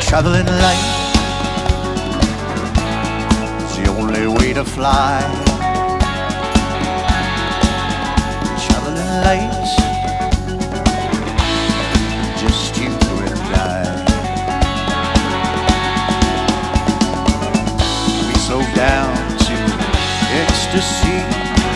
Traveling light is the only way to fly. Traveling light, just you and I. We slow down to ecstasy.